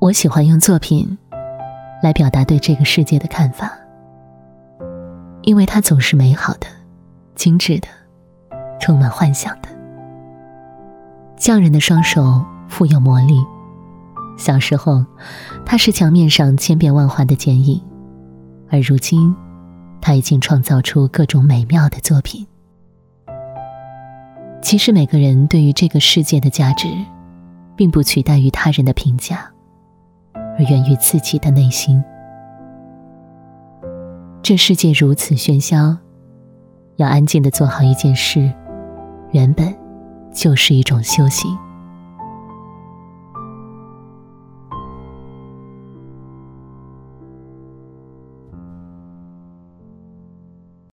我喜欢用作品来表达对这个世界的看法，因为它总是美好的、精致的、充满幻想的。匠人的双手富有魔力，小时候他是墙面上千变万化的剪影，而如今他已经创造出各种美妙的作品。其实每个人对于这个世界的价值并不取代于他人的评价，而源于自己的内心。这世界如此喧嚣，要安静地做好一件事，原本就是一种修行。